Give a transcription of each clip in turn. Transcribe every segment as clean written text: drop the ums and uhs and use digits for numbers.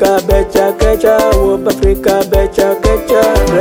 Africa becha kecha, wop Africa becha kecha,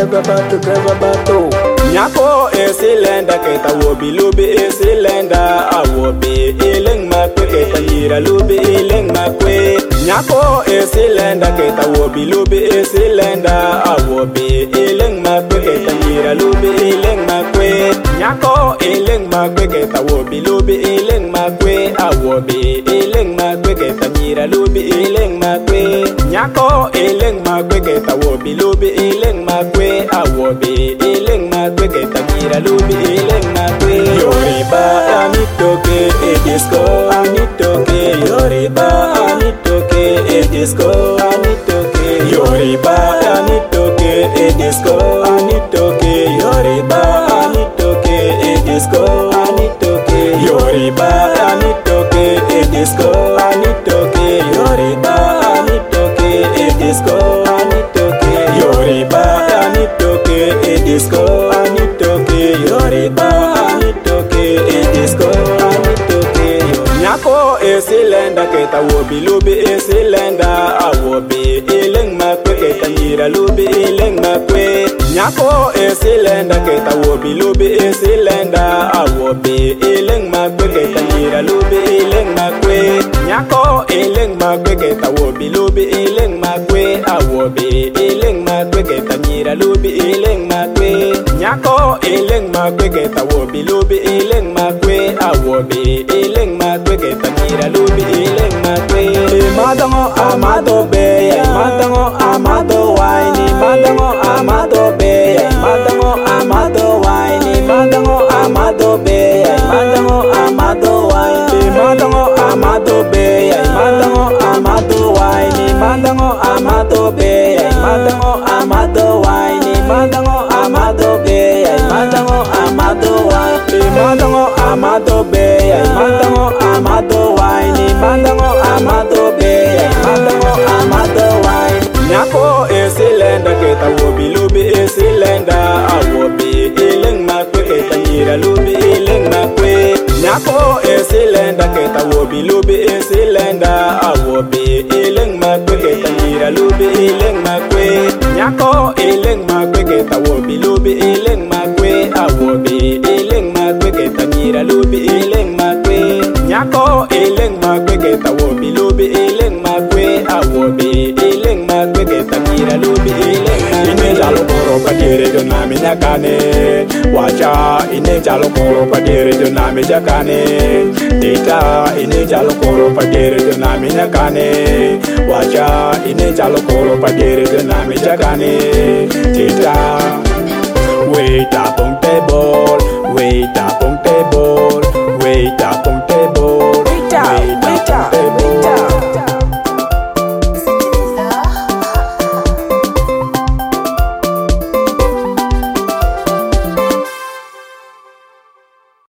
grab bato. Nyako esilenda keta wobi lubi esilenda, awobi ileng makwe keta nyira lubi ileng makwe. Nyako esilenda keta wobi lubi esilenda, awobi ileng makwe keta nyira lubi ileng makwe. Nyako ileng makwe keta wobi lubi ileng makwe, awobi ileng makwe keta nyira lubi ileng makwe. Nyako ileng makwe keta wobi lubi ileng makwe, awobi ileng makwe keta nyira lubi ileng makwe. Yoriba anitoke e disco anitoke, Yoriba anitoke e disco anitoke, Yoriba anitoke e disco anitoke, Yoriba anitoke e disco anitoke, Yoriba anitoke e disco anitoke, Yoriba anitoke e disco anitoke, Yoriba anitoke e disco anitoke, Yoriba anitoke e disco anitoke. Nyako esilenda keta wobi lubi esilenda, awobi ileng makwe keta nyira lubi ileng makwe. Nyako esilenda keta wobi lubi esilenda, awobi ileng makwe keta nyira lubi ileng makwe. Nyako ileng makwe keta wobi lubi ileng makwe, awobi ileng makwe keta nyira lubi ileng makwe. Nyako ileng makwe keta wobi lubi ileng makwe, awobi ileng makwe keta nyira lubi ileng makwe. Madango amado be, madango amado wine, madango amado be, madango amado wine, madango amado be, madango amado wine, madango amado be, madango amado wine, madango amado be, madango amado wine, madango amado be, madango amado wine, madango amado be, madango amado wine, madango amado be, madango amado wine. Nyako esilenda keta wobi lubi esilenda, awobi ileng makwe keta nyira lubi ileng makwe. Nyako esilenda keta wobi lubi esilenda, awobi ileng makwe keta nyira lubi ileng makwe. Nyako ileng makwe keta wobi lubi ileng makwe, awobi ileng makwe keta nyira lubi ileng makwe. Nyako ileng makwe keta wobi lubi ileng makwe, awobi ileng makwe keta nyira lubi ileng makwe. Ine jalo koro padere jo nami nyakane, wacha ine jalo koro padere jo nami jakane. Tita ine jalo koro padere jo nami nyakane, wacha ine jalo koro padere jo nami jakane. Tita wait up on table, wait up